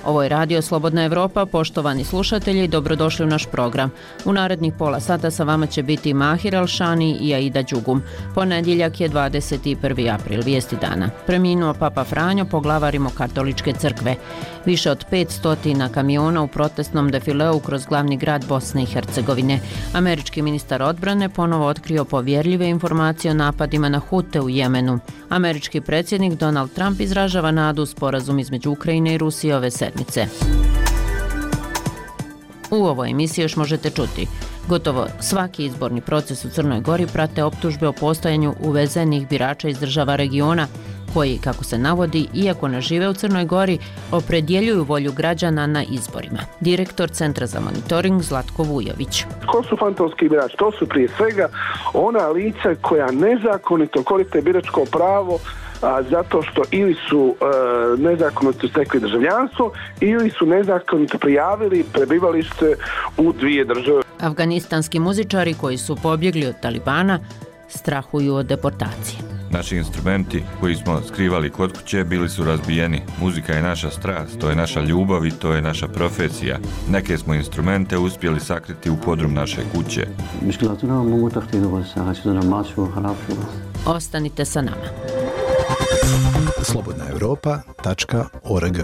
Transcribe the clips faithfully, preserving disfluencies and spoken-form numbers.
Ovo je Radio Slobodna Evropa, poštovani slušatelji, dobrodošli u naš program. U narednih pola sata sa vama će biti Mahir Alšani i Aida Đugum. Ponedjeljak je dvadeset prvi april, vijesti dana. Preminuo Papa Franjo, poglavarimo katoličke crkve. Više od petsto kamiona u protestnom defileu kroz glavni grad Bosne i Hercegovine. Američki ministar odbrane ponovo otkrio povjerljive informacije o napadima na Hute u Jemenu. Američki predsjednik Donald Trump izražava nadu u sporazum između Ukrajine i Rusije ove sedmice. U ovoj emisiji još možete čuti: gotovo svaki izborni proces u Crnoj Gori prate optužbe o postojanju uvezenih birača iz država regiona, koji, kako se navodi, iako ne žive u Crnoj Gori, opredjeljuju volju građana na izborima. Direktor Centra za monitoring Zlatko Vujović. Ko su fantomski birači? To su prije svega ona lica koja nezakonito koriste biračko pravo a, zato što ili su e, nezakonito stekli državljanstvo ili su nezakonito prijavili prebivalište u dvije države. Afganistanski muzičari koji su pobjegli od Talibana strahuju od deportacije. Naši instrumenti koji smo skrivali kod kuće bili su razbijeni. Muzika je naša strast, to je naša ljubav i to je naša profesija. Neke smo instrumente uspjeli sakriti u podrum naše kuće. Ostanite sa nama. slobodna europa tačka org.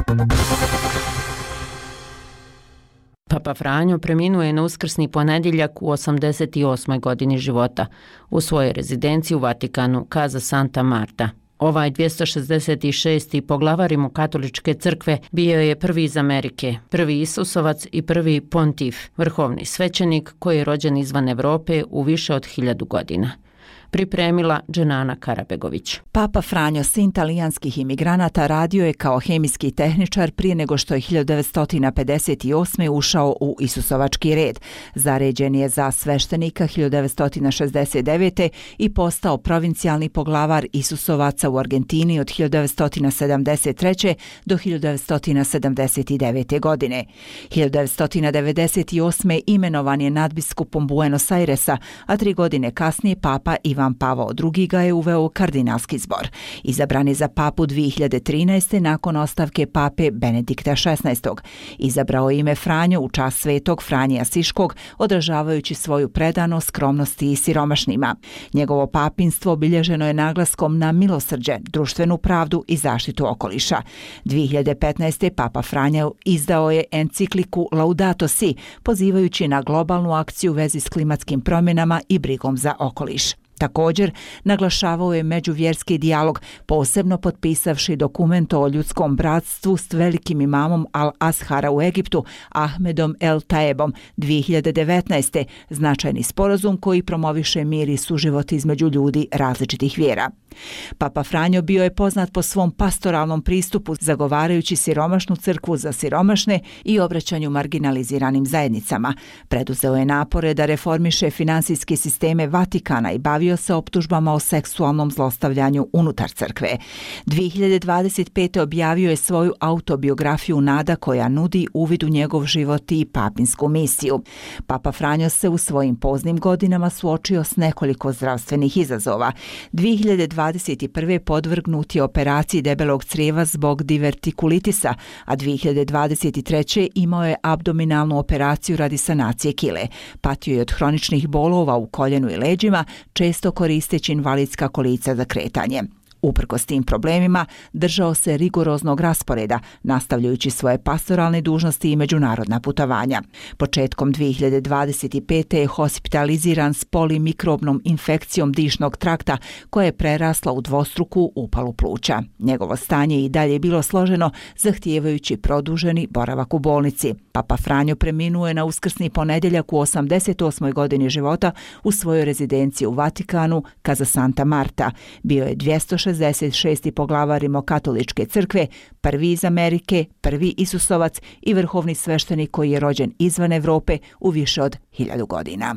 Papa Franjo preminuo je na uskrsni ponedjeljak u osamdeset osmoj godini života u svojoj rezidenciji u Vatikanu, Casa Santa Marta. Ovaj dvjesto šezdeset šesti poglavar Rimokatoličke crkve bio je prvi iz Amerike, prvi Isusovac i prvi pontif, vrhovni svećenik koji je rođen izvan Europe u više od hiljadu godina. Pripremila Dženana Karabegović. Papa Franjo, sin talijanskih imigranata, radio je kao hemijski tehničar prije nego što je hiljadu devetsto pedeset osme ušao u Isusovački red. Zaređen je za sveštenika hiljadu devetsto šezdeset devete i postao provincijalni poglavar Isusovaca u Argentini od hiljadu devetsto sedamdeset treće do hiljadu devetsto sedamdeset devete godine. hiljadu devetsto devedeset osme imenovan je nadbiskupom Buenos Airesa, a tri godine kasnije papa Ivan Ivan Pavao drugi ga je uveo u kardinalski zbor. Izabran je za papu dvije hiljade trinaeste. nakon ostavke pape Benedikta šesnaestog. Izabrao ime Franjo u čast svetog Franje Asiškog, odražavajući svoju predanost skromnosti i siromašnima. Njegovo papinstvo obilježeno je naglaskom na milosrđe, društvenu pravdu i zaštitu okoliša. dvije hiljade petnaeste. Papa Franjo izdao je encikliku Laudato Si, pozivajući na globalnu akciju u vezi s klimatskim promjenama i brigom za okoliš. Također, naglašavao je međuvjerski dijalog, posebno potpisavši dokument o ljudskom bratstvu s velikim imamom Al-Ashara u Egiptu, Ahmedom El Taebom, dvije hiljade devetnaeste. značajni sporazum koji promoviše mir i suživot između ljudi različitih vjera. Papa Franjo bio je poznat po svom pastoralnom pristupu, zagovarajući siromašnu crkvu za siromašne i obraćanju marginaliziranim zajednicama. Preduzeo je napore da reformiše finansijske sisteme Vatikana i bavio se optužbama o seksualnom zlostavljanju unutar crkve. dvije hiljade dvadeset pete. objavio je svoju autobiografiju Nada, koja nudi uvid u njegov život i papinsku misiju. Papa Franjo se u svojim poznim godinama suočio s nekoliko zdravstvenih izazova. dvije hiljade dvadeset prve. podvrgnut je operaciji debelog crijeva zbog divertikulitisa, a dvije hiljade dvadeset treće. imao je abdominalnu operaciju radi sanacije kile. Patio je od hroničnih bolova u koljenu i leđima, često koristeći invalidska kolica za kretanje. Uprkos tim problemima, držao se rigoroznog rasporeda, nastavljajući svoje pastoralne dužnosti i međunarodna putovanja. Početkom dvije hiljade dvadeset pete. je hospitaliziran s polimikrobnom infekcijom dišnog trakta, koja je prerasla u dvostruku upalu pluća. Njegovo stanje i dalje je bilo složeno, zahtijevajući produženi boravak u bolnici. Papa Franjo preminuo je na uskrsni ponedjeljak u osamdeset osmoj. godini života u svojoj rezidenciji u Vatikanu, Casa Santa Marta. Bio je dvjesto šezdeset šesti. poglavar Rimokatoličke crkve, prvi iz Amerike, prvi Isusovac i vrhovni sveštenik koji je rođen izvan Europe u više od hiljadu godina.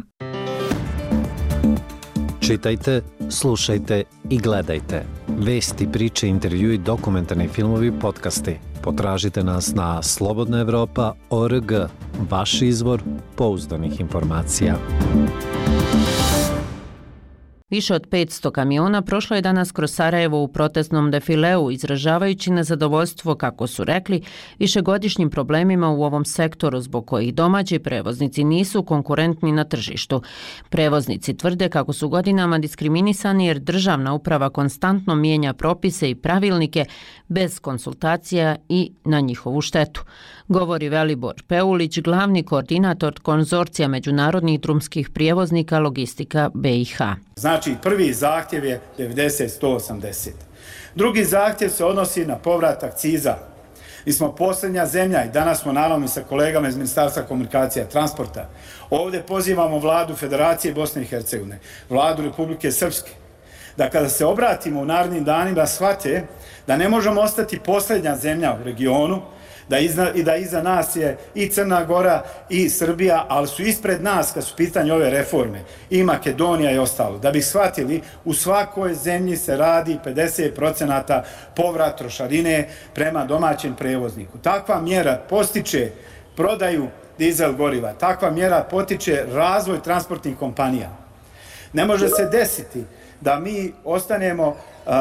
Čitajte, slušajte i gledajte. Vesti, priče, intervjui, dokumentarni filmovi, podcasti. Potražite nas na slobodna evropa tačka org, vaš izvor pouzdanih informacija. Više od petsto kamiona prošlo je danas kroz Sarajevo u protestnom defileu, izražavajući nezadovoljstvo, kako su rekli, višegodišnjim problemima u ovom sektoru zbog kojih domaći prevoznici nisu konkurentni na tržištu. Prevoznici tvrde kako su godinama diskriminisani jer državna uprava konstantno mijenja propise i pravilnike bez konsultacija i na njihovu štetu. Govori Velibor Peulić, glavni koordinator konzorcija međunarodnih drumskih prijevoznika Logistika B i H. Znači, prvi zahtjev je devedeset sto osamdeset. Drugi zahtjev se odnosi na povrat akciza. Mi smo posljednja zemlja i danas smo naravno sa kolegama iz Ministarstva komunikacija i transporta. Ovdje pozivamo vladu Federacije Bosne i Hercegovine, vladu Republike Srpske, da kada se obratimo u narednim danima shvate da ne možemo ostati posljednja zemlja u regionu, da iza, i da iza nas je i Crna Gora i Srbija, ali su ispred nas kad su pitanje ove reforme i Makedonija i ostalo. Da bi shvatili, u svakoj zemlji se radi pedeset procenata povrat trošarine prema domaćem prevozniku. Takva mjera postiče prodaju dizel goriva, takva mjera potiče razvoj transportnih kompanija. Ne može se desiti da mi ostanemo uh,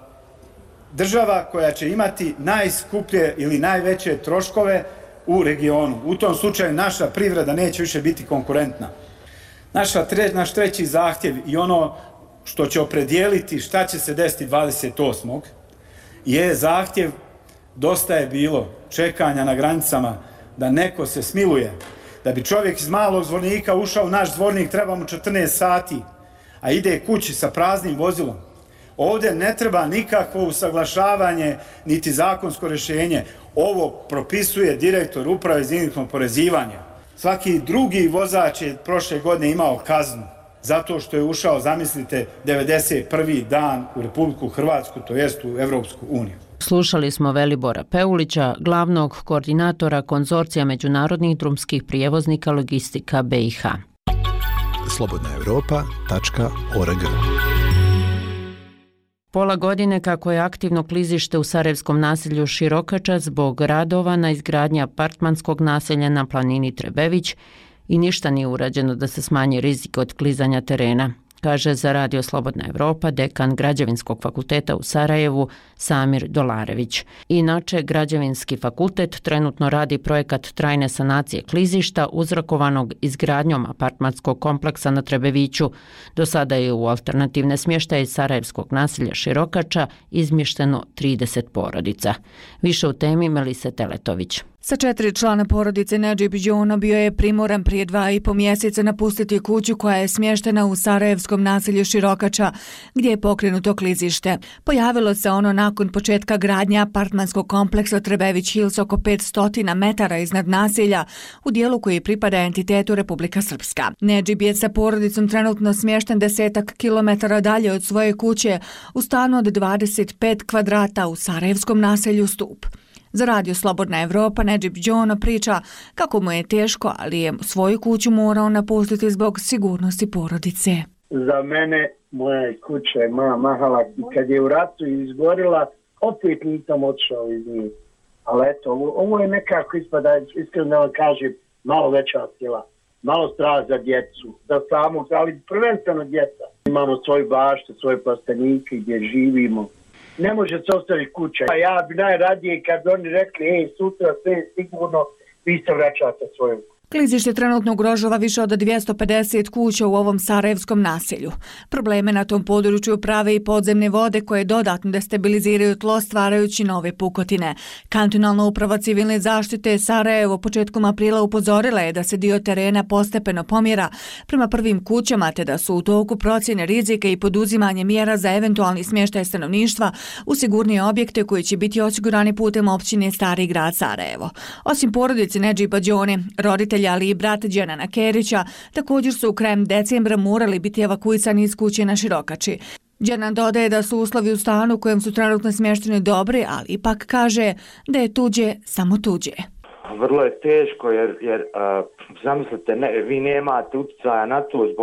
država koja će imati najskuplje ili najveće troškove u regionu. U tom slučaju naša privreda neće više biti konkurentna. Naša tre, naš treći zahtjev i ono što će opredijeliti šta će se desiti dvadeset osmog je zahtjev, dosta je bilo čekanja na granicama da neko se smiluje. Da bi čovjek iz Malog Zvornika ušao u naš Zvornik treba mu četrnaest sati, a ide kući sa praznim vozilom. Ovdje ne treba nikakvo usaglašavanje niti zakonsko rješenje. Ovo propisuje direktor uprave za indirektno oporezivanje. Svaki drugi vozač je prošle godine imao kaznu zato što je ušao, zamislite, devedeset prvi dan u Republiku Hrvatsku, to jest u Evropsku uniju. Slušali smo Velibora Peulića, glavnog koordinatora konzorcija međunarodnih drumskih prijevoznika Logistika B i H. slobodna europa tačka org. Pola godine kako je aktivno klizište u sarajevskom naselju Širokača zbog radova na izgradnji apartmanskog naselja na planini Trebević i ništa nije urađeno da se smanji rizik od klizanja terena, kaže za Radio Slobodna Evropa dekan Građevinskog fakulteta u Sarajevu Samir Dolarević. Inače, Građevinski fakultet trenutno radi projekat trajne sanacije klizišta uzrokovanog izgradnjom apartmanskog kompleksa na Trebeviću. Do sada je u alternativne smještaje sarajevskog naselja Širokača izmješteno trideset porodica. Više u temi Melise Teletović. Sa četiri člana porodice Nedžib Džona bio je primoran prije dva i po mjeseca napustiti kuću koja je smještena u sarajevskom naselju Širokača, gdje je pokrenuto klizište. Pojavilo se ono nakon početka gradnje apartmanskog kompleksa Trebević Hills oko petsto metara iznad naselja, u dijelu koji pripada entitetu Republika Srpska. Nedžib je sa porodicom trenutno smješten desetak kilometara dalje od svoje kuće u stanu od dvadeset pet kvadrata u sarajevskom naselju Stup. Za Radio Slobodna Evropa Nedžib Džona priča kako mu je teško, ali je svoju kuću morao napustiti zbog sigurnosti porodice. Za mene moja kuća je moja mahala i kad je u ratu izgorila, opet nisam otišao iz nje. Ali eto, ovo, ovo je nekako ispada, iskreno da vam kažem, malo veća sila, malo strah za djecu, za samog, ali prvenstveno djeca. Imamo svoju baštu, svoje plastenike gdje živimo. Ne može se ostaviti kuća. Ja bi najradije kad oni rekli, ej, sutra sve je sigurno, vi se vraćate svojom. Klizište trenutno ugrožava više od dvjesto pedeset kuća u ovom sarajevskom naselju. Probleme na tom području prave i podzemne vode koje dodatno destabiliziraju tlo stvarajući nove pukotine. Kantonalna uprava civilne zaštite Sarajevo početkom aprila upozorila je da se dio terena postepeno pomjera prema prvim kućama te da su u toku procjene rizika i poduzimanje mjera za eventualni smještaj stanovništva u sigurnije objekte koji će biti osigurani putem općine Stari grad Sarajevo. Osim porodice Nedžiba Džone, roditelji ali i brat Dženana Kerića također su u krajem decembra morali biti evakuisani iz kuće na Širokači. Dženan dodaje da su uslovi u stanu u kojem su trenutno smješteni dobri, ali ipak kaže da je tuđe samo tuđe. Vrlo je teško jer, jer uh, zamislite, ne, vi nemate utjecaja na to zbog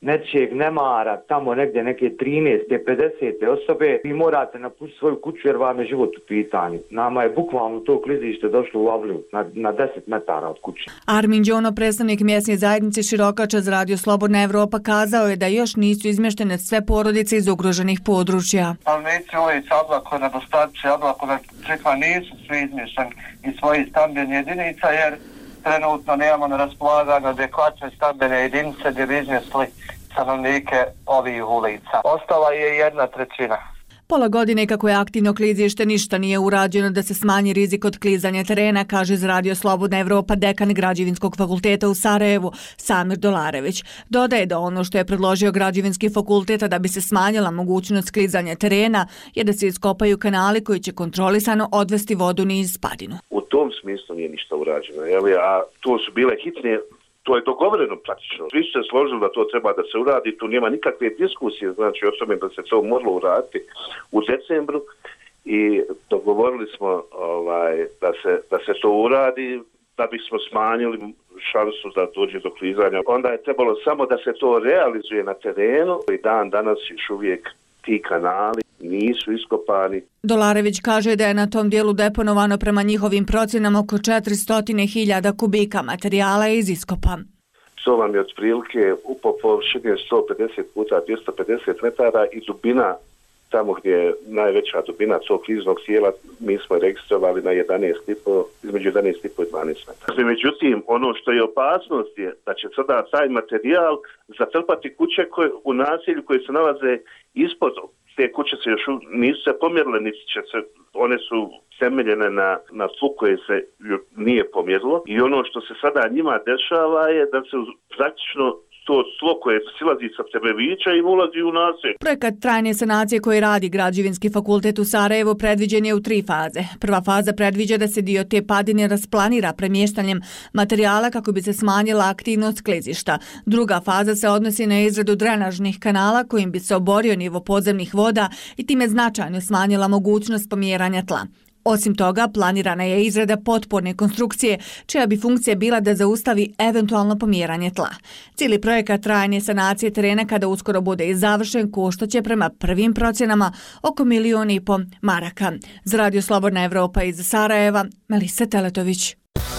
nečijeg nemara, tamo negdje neke trinaeste, pedesete osobe, vi morate napustiti svoju kuću jer vam je život u pitanju. Nama je bukvalno to klizište došlo u Avliju, na, na deset metara od kuće. Armin Đono, predstavnik mjesne zajednice Širokača za Radio Slobodna Evropa, kazao je da još nisu izmještene sve porodice iz ugroženih područja. Stanovnici ulica Ablako, nedostaci Ablako, Čekva nisu svi izmješteni iz svojih stambenih jedinica jer trenutno nemamo na raspolaganju adekvatne stambene jedinice gdje bi izmjestili stanovnike ovih ulica. Ostala je jedna trećina. Pola godine kako je aktivno klizište, ništa nije urađeno da se smanji rizik od klizanja terena, kaže za Radio Slobodna Evropa dekan Građevinskog fakulteta u Sarajevu, Samir Dolarević. Dodaje da ono što je predložio Građevinski fakultet da bi se smanjila mogućnost klizanja terena je da se iskopaju kanali koji će kontrolisano odvesti vodu niz padinu. U tom smislu nije ništa urađeno, jeli, a to su bile hitne. To je dogovoreno praktično. Svi su se složili da to treba da se uradi, tu nema nikakve diskusije, znači o tome da se to moralo uraditi u decembru i dogovorili smo ovaj, da, se, da se to uradi da bismo smanjili šansu da dođe do klizanja. Onda je trebalo samo da se to realizuje na terenu i dan danas još uvijek ti kanali nisu iskopani. Dolarević kaže da je na tom dijelu deponovano prema njihovim procjenama oko četiristo hiljada kubika materijala iz iskopa. To vam je otprilike u površini sto pedeset puta dvjesto pedeset metara i dubina, tamo gdje je najveća dubina tog kliznog tijela, mi smo registrovali na jedanaest i po, između jedanaest i po i dvanaest metara. Međutim, ono što je opasnost je da će sada taj materijal zatrpati kuće koje, u naselju koje se nalaze ispod. Te kuće se još nisu se pomjerile, niti će se, one su temeljene na, na tlu koje se nije pomjerilo i ono što se sada njima dešava je da se praktično to tlo koje silazi sa Tebevića i ulazi u naselje. Projekat trajne sanacije koji radi Građevinski fakultet u Sarajevu predviđen je u tri faze. Prva faza predviđa da se dio te padine rasplanira premještanjem materijala kako bi se smanjila aktivnost klizišta. Druga faza se odnosi na izradu drenažnih kanala kojim bi se oborio nivo podzemnih voda i time značajno smanjila mogućnost pomjeranja tla. Osim toga, planirana je izrada potporne konstrukcije, čija bi funkcija bila da zaustavi eventualno pomjeranje tla. Cijeli projekat trajne sanacije terena kada uskoro bude i završen koštaće prema prvim procjenama oko milijon i po maraka. Za Radio Slobodna Evropa iz Sarajeva, Melisa Teletović.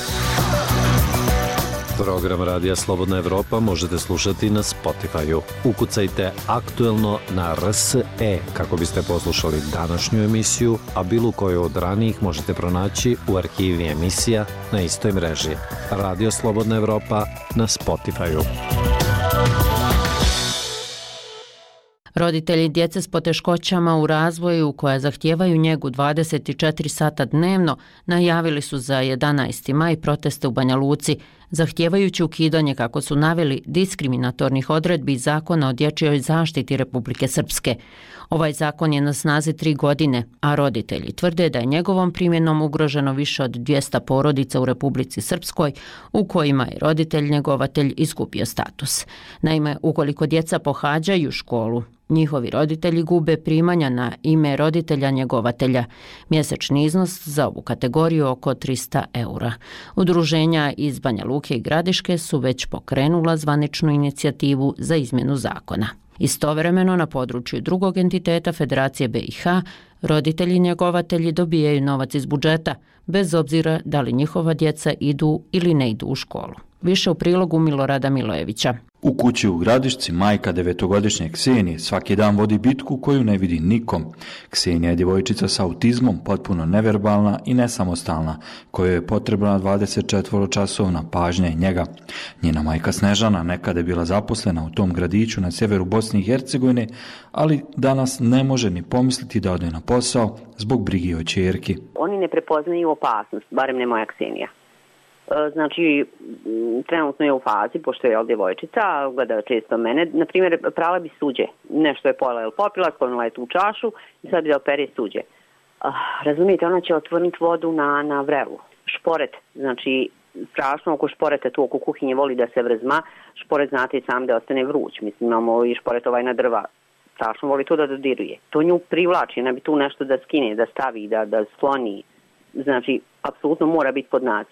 Program Radija Slobodna Evropa možete slušati na Spotify-u. Ukucajte aktuelno na R S E kako biste poslušali današnju emisiju, a bilo koju od ranijih možete pronaći u arhivi emisija na istoj mreži. Radio Slobodna Evropa na Spotify-u. Roditelji djece s poteškoćama u razvoju koja zahtijevaju njegu dvadeset četiri sata dnevno najavili su za jedanaesti maj proteste u Banja Luci, zahtijevajući ukidanje, kako su naveli, diskriminatornih odredbi Zakona o dječjoj zaštiti Republike Srpske. Ovaj zakon je na snazi tri godine, a roditelji tvrde da je njegovom primjenom ugroženo više od dvjesto porodica u Republici Srpskoj u kojima je roditelj njegovatelj izgubio status. Naime, ukoliko djeca pohađaju školu, njihovi roditelji gube primanja na ime roditelja njegovatelja. Mjesečni iznos za ovu kategoriju oko tristo eura. Udruženja iz Banja Luke i Gradiške su već pokrenula zvaničnu inicijativu za izmjenu zakona. Istovremeno na području drugog entiteta Federacije B i H roditelji njegovatelji dobijaju novac iz budžeta, bez obzira da li njihova djeca idu ili ne idu u školu. Više u prilogu Milorada Milojevića. U kući u Gradišci majka devetogodišnje Ksenije svaki dan vodi bitku koju ne vidi nikom. Ksenija je djevojčica s autizmom, potpuno neverbalna i nesamostalna, kojoj je potrebna dvadesetčetvoročasovna pažnja i njega. Njena majka Snežana nekada je bila zaposlena u tom gradiću na sjeveru Bosne i Hercegovine, ali danas ne može ni pomisliti da ode na posao zbog brige o ćerki. Oni ne prepoznaju opasnost, barem ne moja Ksenija. Znači, trenutno je u fazi, pošto je ovdje djevojčica, gleda često mene, na primjer, prala bi suđe. Nešto je pojela ili popila, sklonila je tu čašu i sad bi da opere suđe. Uh, razumijete, ona će otvorniti vodu na, na vrelu. Šporet, znači, strašno oko šporeta tu oko kuhinje voli da se vrzma. Šporet, znate, sam da ostane vruć. Mislim, imamo i šporet ovaj na drva. Strašno voli to da dodiruje. To nju privlači, ona bi tu nešto da skine, da stavi, da, da sloni. Znači, apsolutno mora biti pod nadzorom.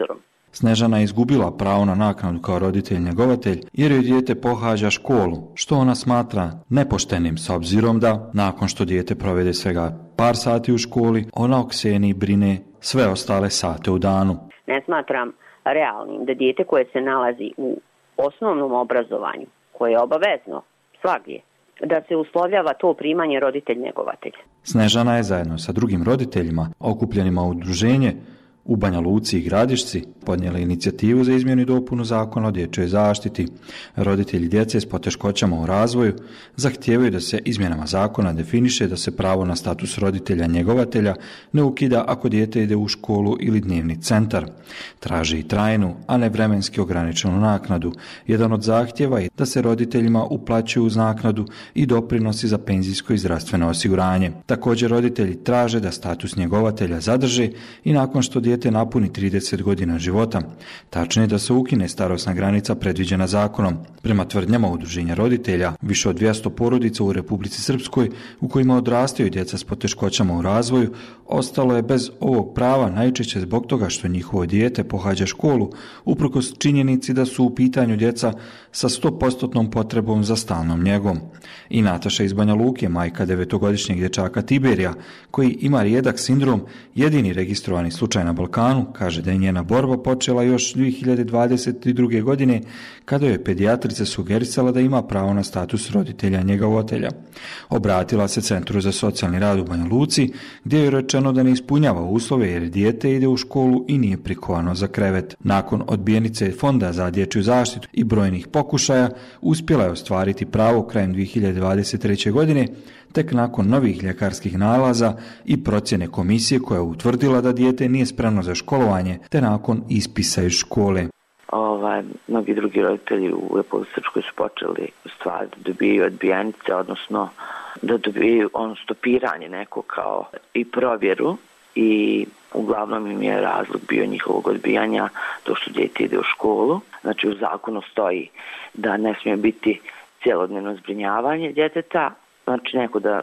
Snežana je izgubila pravo na naknadu kao roditelj-njegovatelj jer joj dijete pohađa školu, što ona smatra nepoštenim s obzirom da, nakon što dijete provede svega par sati u školi, ona o Kseniji brine sve ostale sate u danu. Ne smatram realnim da dijete koje se nalazi u osnovnom obrazovanju, koje je obavezno svagdje, da se uslovljava to primanje roditelj-njegovatelj. Snežana je zajedno sa drugim roditeljima, okupljenima u udruženje u Banja Luci i Gradišci, podnijela inicijativu za izmjenu i dopunu zakona o dječjoj zaštiti. Roditelji djece s poteškoćama u razvoju zahtijevaju da se izmjenama zakona definiše da se pravo na status roditelja njegovatelja ne ukida ako dijete ide u školu ili dnevni centar. Traže i trajnu, a ne vremenski ograničenu naknadu. Jedan od zahtjeva je da se roditeljima uplaćuju uz naknadu i doprinosi za penzijsko i zdravstveno osiguranje. Također roditelji traže da status njegovatelja zadrže i nakon što dijete napuni trideset godina života. Tačnije da se ukine starosna granica predviđena zakonom. Prema tvrdnjama udruženja roditelja, više od dvjesto porodica u Republici Srpskoj u kojima odrastaju djeca s poteškoćama u razvoju, ostalo je bez ovog prava najčešće zbog toga što njihovo dijete pohađa školu, uprkos činjenici da su u pitanju djeca sa sto posto potrebom za stalnom njegom. I Nataša iz Banja Luke, majka devetogodišnjeg dječaka Tiberija, koji ima rijedak sindrom, jedini registrovani slučaj na Balkanu, kaže da je njena borba počela još dvije hiljade dvadeset druge. godine kada je pedijatrica sugerisala da ima pravo na status roditelja njegovatelja. Obratila se Centru za socijalni rad u Banja Luci, gdje je rečeno da ne ispunjava uslove jer dijete ide u školu i nije prikovano za krevet. Nakon odbijenice Fonda za dječju zaštitu i brojnih pokušaja, uspjela je ostvariti pravo krajem dvije hiljade dvadeset treće. godine, tek nakon novih ljekarskih nalaza i procjene komisije koja je utvrdila da dijete nije spremno za školovanje, te nakon ispisa iz škole. Ovaj, mnogi drugi roditelji u Republici Srpskoj su počeli stvari da dobijaju odbijenice, odnosno da dobijaju on stopiranje neko kao i provjeru, i uglavnom im je razlog bio njihovog odbijanja to što dijete ide u školu. Znači u zakonu stoji da ne smije biti cjelodnevno zbrinjavanje djeteta, znači neko da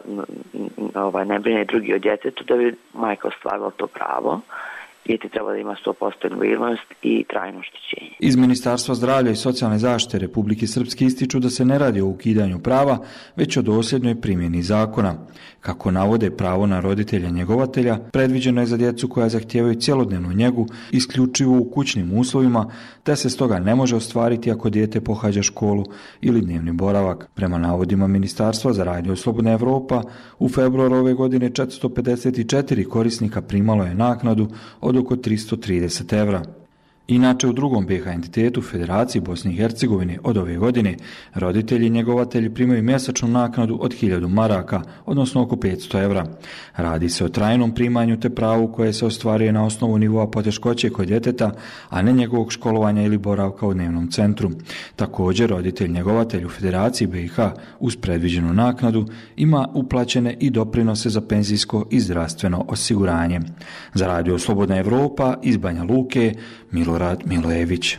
ovaj, ne brine drugi o djetetu, da bi majka ostvarila to pravo. Dijete treba da ima sto posto invalidnost i trajno oštećenje. Iz Ministarstva zdravlja i socijalne zaštite Republike Srpske ističu da se ne radi o ukidanju prava, već o dosljednoj primjeni zakona. Kako navode, pravo na roditelja njegovatelja predviđeno je za djecu koja zahtijevaju cjelodnevnu njegu isključivo u kućnim uslovima, te se stoga ne može ostvariti ako dijete pohađa školu ili dnevni boravak. Prema navodima Ministarstva za Radio Slobodna Evropa, u februaru ove godine četiristo pedeset četiri korisnika primalo je naknadu od oko tristo trideset evra. Inače, u drugom B H entitetu Federaciji Bosne i Hercegovine od ove godine roditelji i njegovatelji primaju mjesečnu naknadu od hiljadu maraka, odnosno oko petsto evra. Radi se o trajnom primanju te pravu koje se ostvaruje na osnovu nivoa poteškoće kod djeteta, a ne njegovog školovanja ili boravka u dnevnom centru. Također, roditelj njegovatelj u Federaciji B i H uz predviđenu naknadu ima uplaćene i doprinose za penzijsko i zdravstveno osiguranje. Za Radio Slobodna Evropa iz Banja Luke, Milorad Milojević.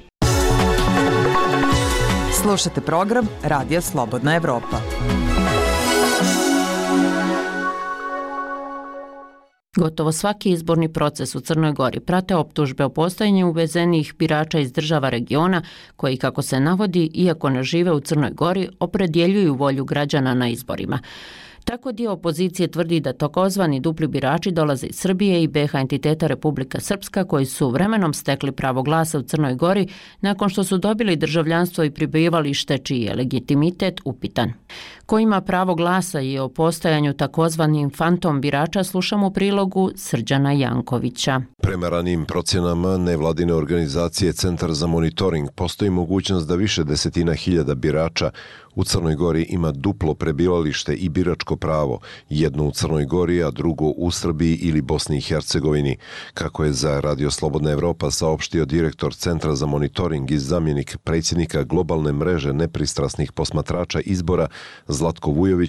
Slušate program Radija Slobodna Evropa. Gotovo svaki izborni proces u Crnoj Gori prate optužbe o postojanju uvezenih birača iz država regiona koji, kako se navodi, iako ne žive u Crnoj Gori, opredjeljuju volju građana na izborima. Tako dio opozicije tvrdi da takozvani dupli birači dolaze iz Srbije i B H entiteta Republika Srpska koji su vremenom stekli pravo glasa u Crnoj Gori nakon što su dobili državljanstvo i prebivalište čiji je legitimitet upitan. Ko ima pravo glasa i o postojanju takozvanim fantom birača slušamo u prilogu Srđana Jankovića. Prema ranijim procjenama nevladine organizacije Centar za monitoring postoji mogućnost da više desetina hiljada birača u Crnoj Gori ima duplo prebivalište i biračko pravo, jedno u Crnoj Gori, a drugo u Srbiji ili Bosni i Hercegovini, kako je za Radio Slobodna Evropa saopštio direktor Centra za monitoring i zamjenik predsjednika globalne mreže nepristrasnih posmatrača izbora Zlatko Vujović.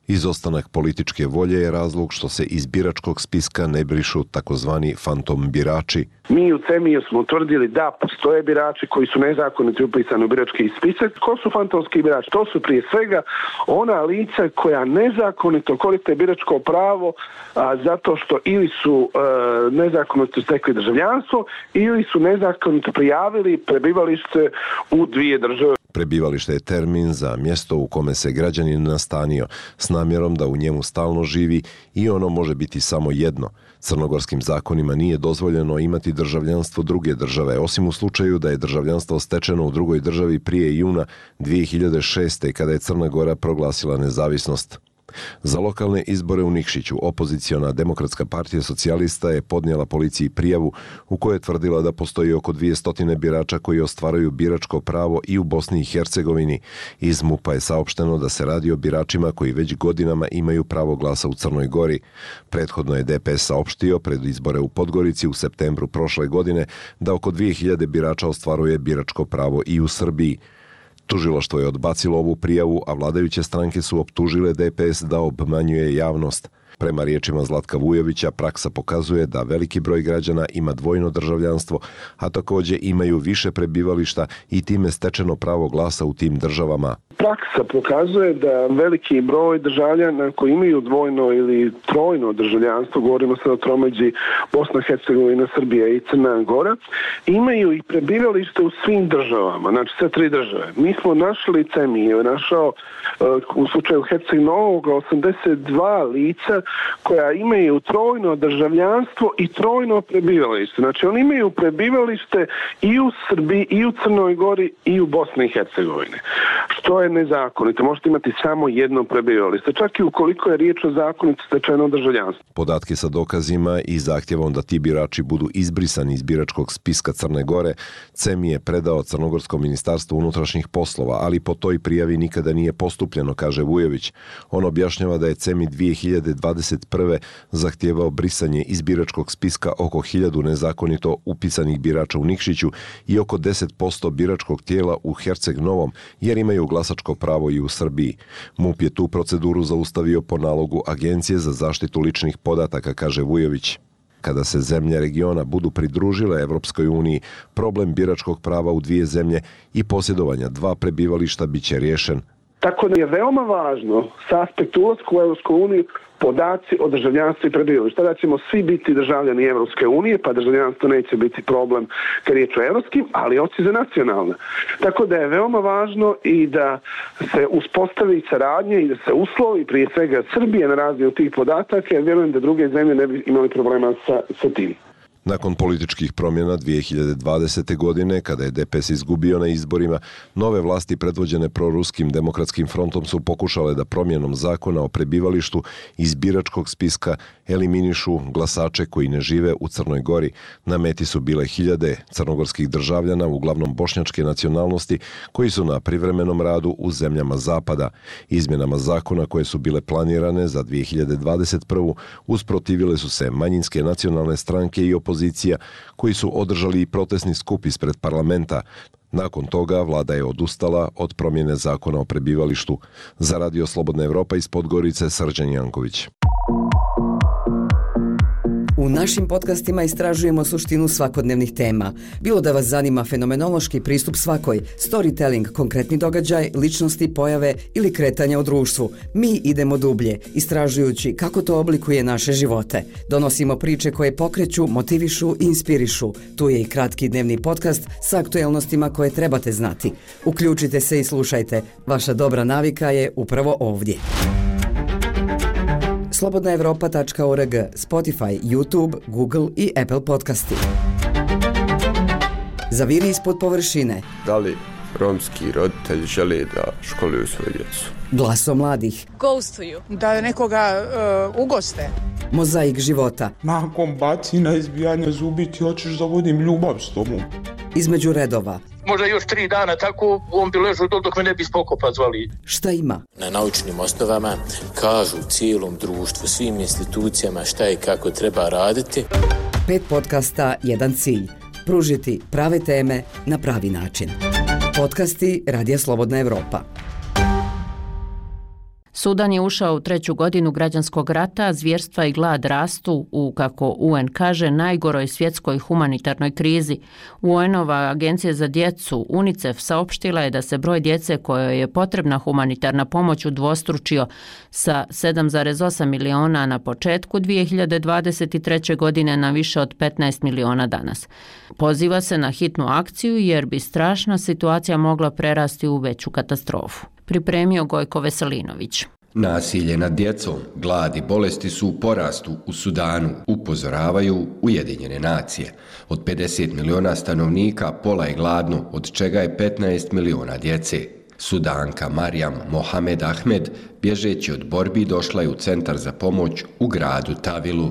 Izostanak političke volje je razlog što se iz biračkog spiska ne brišu takozvani fantom birači. Mi u CEMI smo utvrdili da postoje birači koji su nezakonito upisani u birački spisak. Ko su fantomski birači? To su prije svega ona lica koja nezakonito koriste biračko pravo a, zato što ili su a, nezakonito stekli državljanstvo ili su nezakonito prijavili prebivalište u dvije države. Prebivalište je termin za mjesto u kome se građanin nastanio s namjerom da u njemu stalno živi i ono može biti samo jedno. Crnogorskim zakonima nije dozvoljeno imati državljanstvo druge države, osim u slučaju da je državljanstvo stečeno u drugoj državi prije juna dvije hiljade šeste. kada je Crna Gora proglasila nezavisnost. Za lokalne izbore u Nikšiću opoziciona Demokratska partija socijalista je podnijela policiji prijavu u kojoj je tvrdila da postoji oko dvjesto birača koji ostvaruju biračko pravo i u Bosni i Hercegovini. Iz MUP-a je saopšteno da se radi o biračima koji već godinama imaju pravo glasa u Crnoj Gori. Prethodno je D P S saopštio pred izbore u Podgorici u septembru prošle godine da oko dvije hiljade birača ostvaruje biračko pravo i u Srbiji. Tužilaštvo je odbacilo ovu prijavu, a vladajuće stranke su optužile D P S da obmanjuje javnost. Prema riječima Zlatka Vujovića, praksa pokazuje da veliki broj građana ima dvojno državljanstvo, a također imaju više prebivališta i time stečeno pravo glasa u tim državama. Praksa pokazuje da veliki broj državljana koji imaju dvojno ili trojno državljanstvo, govorimo sad o tromeđi Bosna, Hercegovina, Srbija i Crna Gora, imaju i prebivalište u svim državama, znači sve tri države. Mi smo našli, CEMI je našao u slučaju Herceg Novog osamdeset dva lica koja imaju trojno državljanstvo i trojno prebivalište. Znači oni imaju prebivalište i u Srbiji, i u Crnoj Gori, i u Bosni i Hercegovini. Što je nezakonito. Možete imati samo jedno prebivalište, čak i ukoliko je riječ o zakonito stečenom državljanstvu. Podatke sa dokazima i zahtjevom da ti birači budu izbrisani iz biračkog spiska Crne Gore, CEMI je predao Crnogorskom ministarstvu unutrašnjih poslova, ali po toj prijavi nikada nije postupljeno, kaže Vujović. On objašnjava da je CEMI dvije hiljade dvadeset prve zahtijevao brisanje iz biračkog spiska oko hiljadu nezakonito upisanih birača u Nikšiću i oko deset posto biračkog tijela u Herceg Novom, jer imaju glasačko pravo i u Srbiji. MUP je tu proceduru zaustavio po nalogu Agencije za zaštitu ličnih podataka, kaže Vujović. Kada se zemlje regiona budu pridružile Evropskoj uniji, problem biračkog prava u dvije zemlje i posjedovanja dva prebivališta bit će riješen. Tako da je veoma važno sa aspekta ulaska u Evropsku uniju podaci o državljanstvu i prebivalištu. Tada ćemo svi biti državljani Evropske unije, pa državljanstvo neće biti problem kad je riječ o evropskim, ali oci za nacionalne. Tako da je veoma važno i da se uspostavi saradnje i da se uslovi prije svega Srbije na razviju tih podataka, jer vjerujem da druge zemlje ne bi imali problema sa, sa tim. Nakon političkih promjena dvije hiljade dvadesete. godine, kada je D P S izgubio na izborima, nove vlasti predvođene proruskim demokratskim frontom su pokušale da promjenom zakona o prebivalištu iz biračkog spiska eliminišu glasače koji ne žive u Crnoj Gori. Na meti su bile hiljade crnogorskih državljana, uglavnom bošnjačke nacionalnosti, koji su na privremenom radu u zemljama zapada. Izmjenama zakona koje su bile planirane za dvije hiljade dvadeset prvu. usprotivile su se manjinske nacionalne stranke i opozicija opozicija, koji su održali i protestni skup ispred parlamenta. Nakon toga vlada je odustala od promjene zakona o prebivalištu. Za Radio Slobodna Evropa iz Podgorice, Srđan Janković. U našim podcastima istražujemo suštinu svakodnevnih tema. Bilo da vas zanima fenomenološki pristup svakoj, storytelling, konkretni događaj, ličnosti, pojave ili kretanja u društvu. Mi idemo dublje, istražujući kako to oblikuje naše živote. Donosimo priče koje pokreću, motivišu i inspirišu. Tu je i kratki dnevni podcast sa aktuelnostima koje trebate znati. Uključite se i slušajte. Vaša dobra navika je upravo ovdje. slobodna evropa tačka org, Spotify, YouTube, Google i Apple podcasti. Zaviri ispod površine. Da li romski roditelji žele da školuju svoju djecu? Glasom mladih. Ghostuju. Da nekoga uh, ugoste. Mozaik života. Nakon bacina, izbijanja zubi ti hoćeš da vodim ljubav s tobom. Između redova. Možda još tri dana tako, on bi ležao dok me ne bi spokopa zvali. Šta ima? Na naučnim osnovama kažu cijelom društvu, svim institucijama šta i kako treba raditi. Pet podcasta, jedan cilj. Pružiti prave teme na pravi način. Podcasti Radija Slobodna Evropa. Sudan je ušao u treću godinu građanskog rata, zvjerstva i glad rastu u, kako U N kaže, najgoroj svjetskoj humanitarnoj krizi. U N-ova agencija za djecu UNICEF saopštila je da se broj djece kojoj je potrebna humanitarna pomoć udvostručio sa sedam zarez osam miliona na početku dvije hiljade dvadeset treće. godine na više od petnaest miliona danas. Poziva se na hitnu akciju jer bi strašna situacija mogla prerasti u veću katastrofu. Pripremio Gojko Veselinović. Nasilje nad djecom, glad i bolesti su u porastu u Sudanu, upozoravaju Ujedinjene nacije. Od pedeset miliona stanovnika pola je gladno, od čega je petnaest miliona djece. Sudanka Marijam Mohamed Ahmed, bježeći od borbi, došla je u centar za pomoć u gradu Tavilu.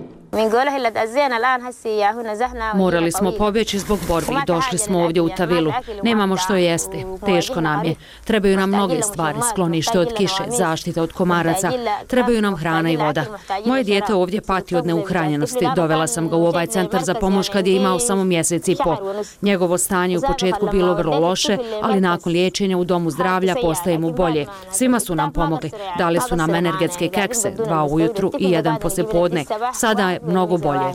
Morali smo pobjeći zbog borbi i došli smo ovdje u Tavilu. Nemamo što jesti, teško nam je. Trebaju nam mnoge stvari, sklonište od kiše, zaštita od komaraca, trebaju nam hrana i voda. Moje dijete ovdje pati od neuhranjenosti. Dovela sam ga u ovaj centar za pomoć kad je imao samo mjesec i po. Njegovo stanje u početku bilo vrlo loše, ali nakon liječenja u domu zdravlja postaje mu bolje. Svima su nam pomogli. Dali su nam energetske kekse, dva ujutru i jedan poslijepodne. Sada je mnogo bolje.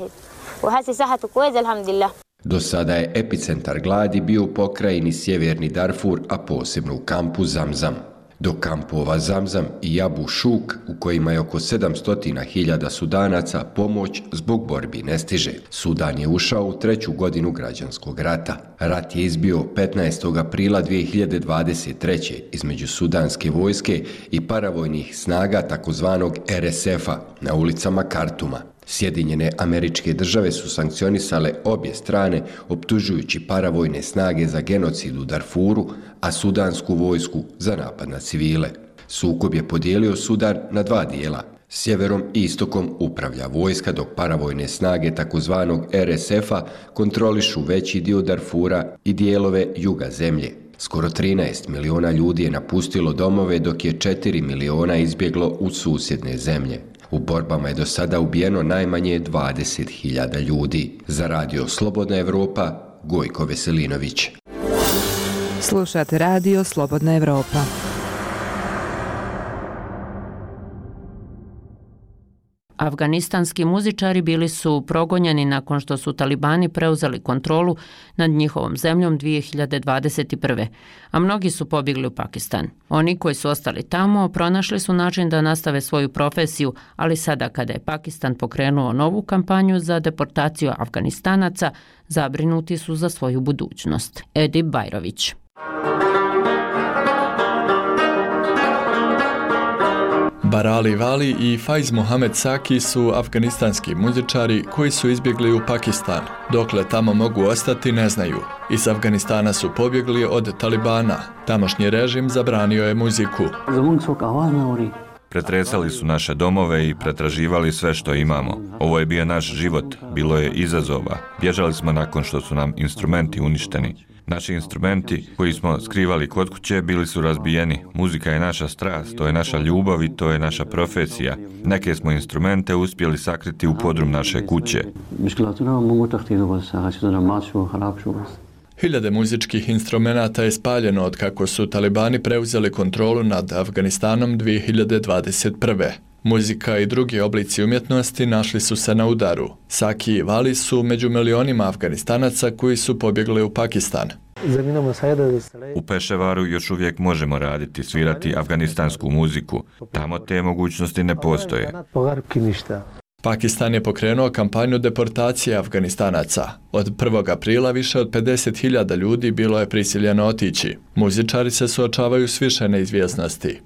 Do sada je epicentar gladi bio u pokrajini Sjeverni Darfur, a posebno u kampu Zamzam. Do kampova Zamzam i Abu Šuk, u kojima je oko sedamsto hiljada Sudanaca, pomoć zbog borbi ne stiže. Sudan je ušao u treću godinu građanskog rata. Rat je izbio petnaestog aprila dvije hiljade dvadeset treće. između sudanske vojske i paravojnih snaga takozvanog R S F-a na ulicama Kartuma. Sjedinjene Američke Države su sankcionisale obje strane, optužujući paravojne snage za genocid u Darfuru, a sudansku vojsku za napad na civile. Sukob je podijelio Sudan na dva dijela. Sjeverom i istokom upravlja vojska, dok paravojne snage takozvanog R S F-a kontrolišu veći dio Darfura i dijelove juga zemlje. Skoro trinaest miliona ljudi je napustilo domove, dok je četiri miliona izbjeglo u susjedne zemlje. U borbama je do sada ubijeno najmanje dvadeset hiljada ljudi. Za radio Slobodna Evropa, Gojko Veselinović. Slušate radio Slobodna Evropa. Afganistanski muzičari bili su progonjeni nakon što su talibani preuzeli kontrolu nad njihovom zemljom dvije hiljade dvadeset prve. a mnogi su pobjegli u Pakistan. Oni koji su ostali tamo pronašli su način da nastave svoju profesiju, ali sada kada je Pakistan pokrenuo novu kampanju za deportaciju Afganistanaca, zabrinuti su za svoju budućnost. Edip Bajrović. Barali Vali i Faiz Mohamed Saki su afganistanski muzičari koji su izbjegli u Pakistan. Dokle tamo mogu ostati ne znaju. Iz Afganistana su pobjegli od Talibana. Tamošnji režim zabranio je muziku. Pretresali su naše domove i pretraživali sve što imamo. Ovo je bio naš život, bilo je izazova. Bježali smo nakon što su nam instrumenti uništeni. Naši instrumenti koji smo skrivali kod kuće bili su razbijeni. Muzika je naša strast, to je naša ljubav i to je naša profesija. Neke smo instrumente uspjeli sakriti u podrum naše kuće. Hiljade muzičkih instrumenata je spaljeno od kako su talibani preuzeli kontrolu nad Afganistanom dvije hiljade dvadeset prve. Muzika i drugi oblici umjetnosti našli su se na udaru. Saki i Vali su među milionima Afganistanaca koji su pobjegli u Pakistan. U Peševaru još uvijek možemo raditi, svirati afganistansku muziku. Tamo te mogućnosti ne postoje. Pakistan je pokrenuo kampanju deportacije Afganistanaca. Od prvog aprila više od pedeset hiljada ljudi bilo je prisiljeno otići. Muzičari se suočavaju s više neizvjesnosti.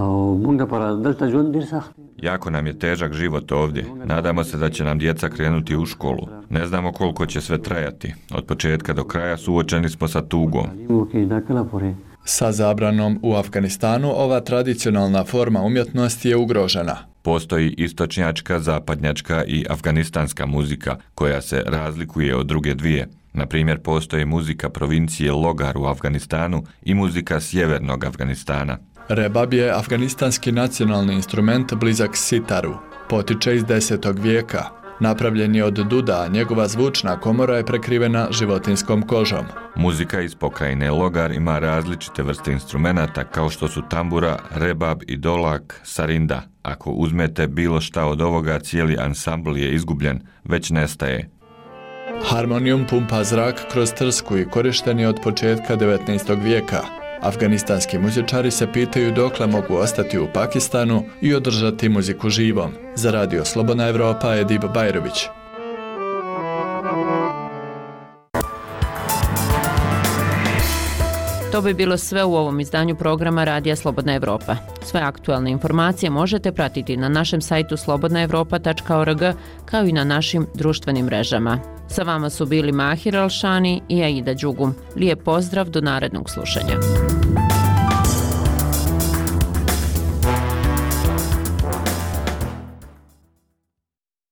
Jako nam je težak život ovdje. Nadamo se da će nam djeca krenuti u školu. Ne znamo koliko će sve trajati. Od početka do kraja suočeni smo sa tugom. Sa zabranom u Afganistanu ova tradicionalna forma umjetnosti je ugrožena. Postoji istočnjačka, zapadnjačka i afganistanska muzika koja se razlikuje od druge dvije. Na primjer, postoji muzika provincije Logar u Afganistanu i muzika sjevernog Afganistana. Rebab je afganistanski nacionalni instrument blizak sitaru. Potiče iz desetog vijeka. Napravljen je od duda, a njegova zvučna komora je prekrivena životinskom kožom. Muzika iz pokrajine Logar ima različite vrste instrumenata kao što su tambura, rebab i dolak, sarinda. Ako uzmete bilo šta od ovoga, cijeli ansambl je izgubljen, već nestaje. Harmonijum pumpa zrak kroz trsku i korišten je od početka devetnaestog vijeka. Afganistanski muzičari se pitaju dokle mogu ostati u Pakistanu i održati muziku živom. Za Radio Slobodna Evropa, Edib Bajrović. To bi bilo sve u ovom izdanju programa Radija Slobodna Evropa. Sve aktualne informacije možete pratiti na našem sajtu slobodna evropa tačka org kao i na našim društvenim mrežama. Sa vama su bili Mahir Alšani i Aida Đugum. Lijep pozdrav do narednog slušanja.